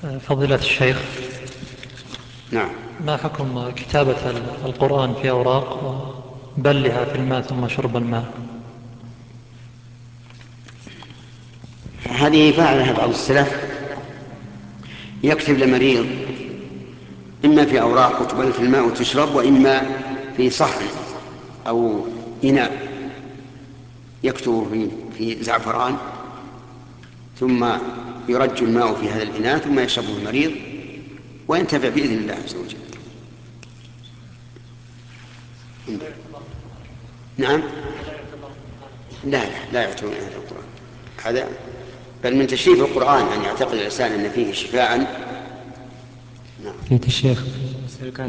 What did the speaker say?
فضيلة الشيخ، نعم. ما حكم كتابة القرآن في أوراق وبلها في الماء ثم شرب الماء؟ هذه فعلها بعض السلف، يكتب لمريض إما في أوراق تبل في الماء وتشرب، وإما في صحن أو إناء يكتب في زعفران، ثم يرج الماء في هذا الإناء ثم يشربه المريض وينتفع بإذن الله عز وجل. نعم. لا يعتبر من هذا القرآن هذا، بل من تشريف القرآن أن يعتقد الإنسان أن فيه شفاعا. نعم. الشيخ